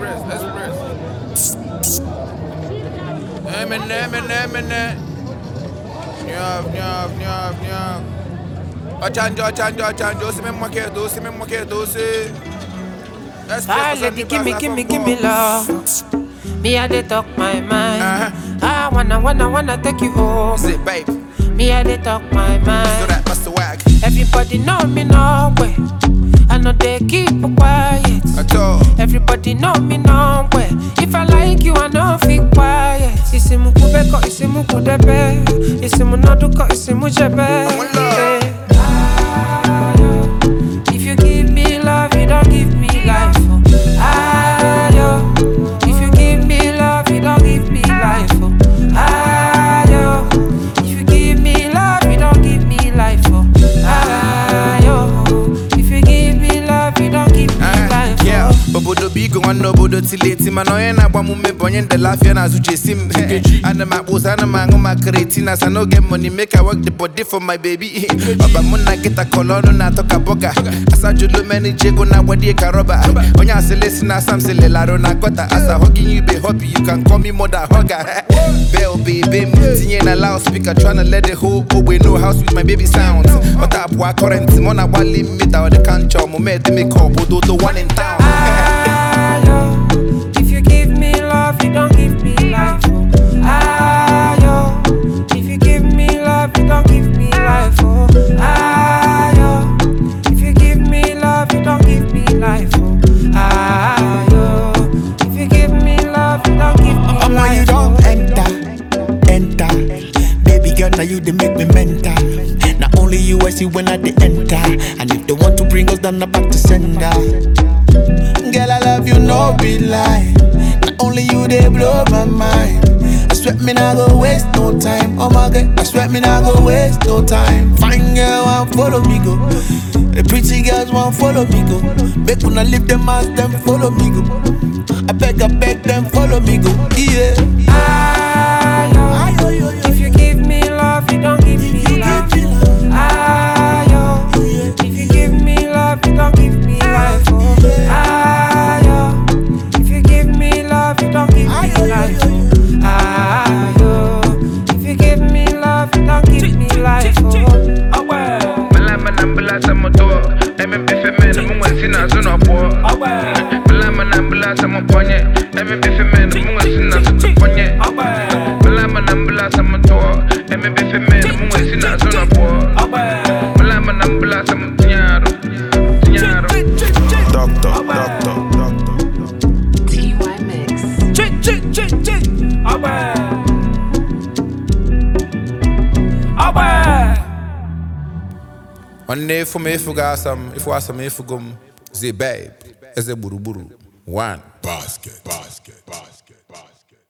Ah, lady, give me love. Me I dey talk my mind. I wanna take you home. Zip, babe. Me I dey talk my So mind. that must wag. Everybody know me no way. I know they keep quiet. At all. Everybody know me no way. If I like you, I know feel quiet. Isimu kubeko, isimu kudebe. Isimu naduko, isimu jebe. Ah, yo. If you give me love, you don't give me life. Oh. Ah, yo. If you give me love, you don't give me life. Oh. Ah, yo. If you give me love, you don't give me life. Oh. Ah, yo. If you give me love, you don't give me life. Oh. Yeah, Bobodo Bigo and Nobodo Tileti, Manoena, Bamume Bonyan, the Lafia, Zuche Sim, and the Mapos, and the Mangoma Cretinas. I no get money, make I work the body for my baby. Babamuna get a colon, I talk a boca. As I do many Jago, now what you caroba. When you say listen, as I'm saying, Larona Gota, as I hugging you be happy, you can call me mother hugger. Bell baby, Mutin and a loudspeaker, trying to let the whole we know house with my baby sounds. But I walk current, Mona Wally, meet out the can't show, Momet, me call, Bodo, the one in town. Ah, yo. If you give me love, you don't give me life. Oh. Ah, yo. If you give me love, you don't give me life. Oh. Ah, yo. If you give me love, you don't give me life. Oh. Ah, yo. If you give me love, you don't give me life. You don't enter. Baby girl, now you they make me mental. Not only you I see when I they enter. And if they want to bring us down, back to sender. Girl, I love you, no be lie. Not only you, they blow my mind. I swear me not go waste no time. Oh my God, I swear me not go waste no time. Fine girl, want follow me go. The pretty girls want follow me go. Make una leave them as them follow me go. I beg them follow me go. Yeah. Ah, yo. If you give me love, you don't give me life. Ah, yo. If you give me love, you don't give me life. Oh. Ah, yo. If you give me love, you don't give me life. Oh. Ah, yo. If you give me love, you don't give me life. Oh. Malama sama to, MMP femene, munga sina zona po. Malama sama ponye, MMP femene, munga sina zona ponye. Malama sama to, MMP femene, munga sina zona po. Malama sama tinyaro. Doctor. TY Mix. One day for me, if you got some, if you want some, if you go, say babe, as a buru. One. Basket.